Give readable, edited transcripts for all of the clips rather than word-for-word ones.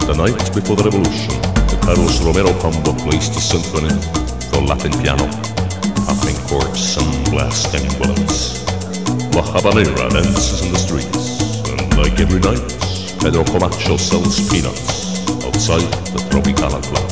The night before the revolution, the Carlos Romero combo placed the symphony for Latin piano, popping corks and blasting bullets. La Habanera dances in the streets, and like every night, Pedro Camacho sells peanuts outside the Tropicana Club.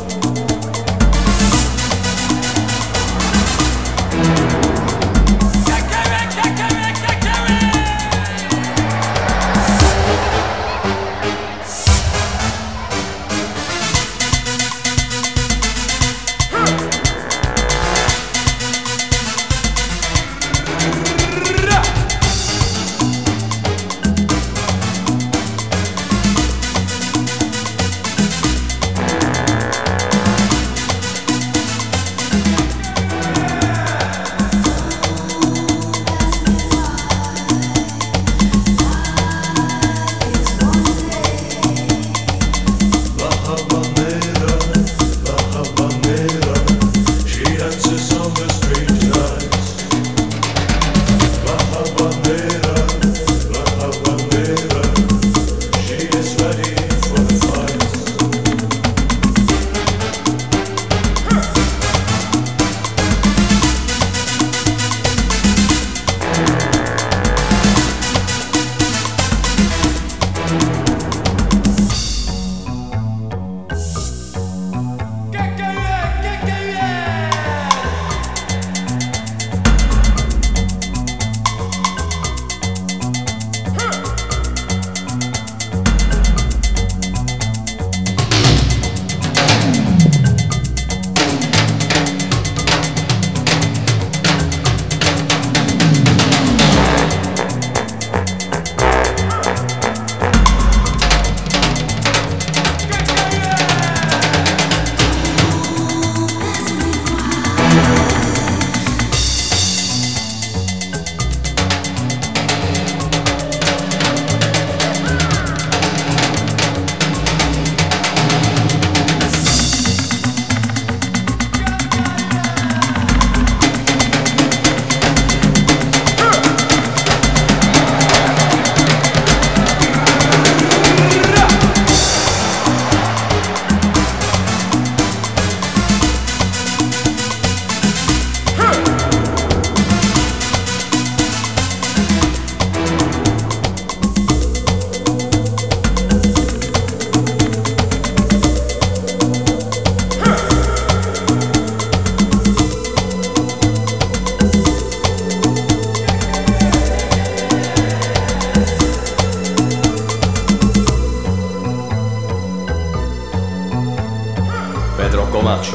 Pedro Camacho,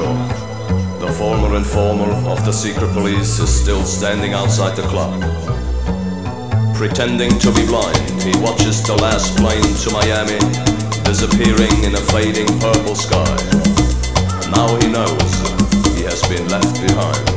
the former informer of the secret police, is still standing outside the club. Pretending to be blind, he watches the last plane to Miami disappearing in a fading purple sky. Now he knows he has been left behind.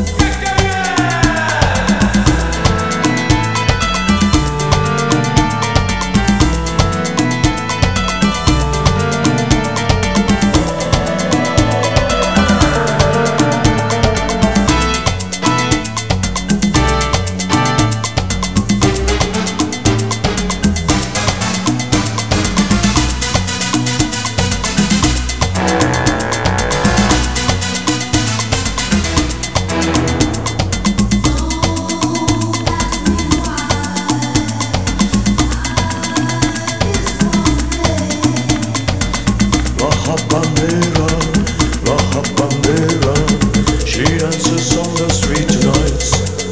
La Habanera, she dances on the street tonight.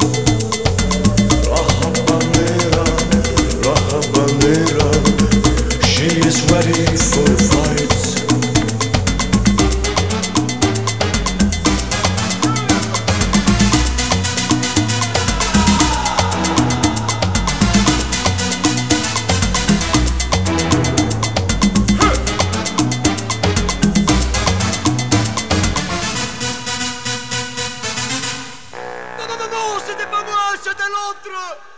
La Habanera, she is ready for a fight. Non, c'était pas moi, c'était l'autre.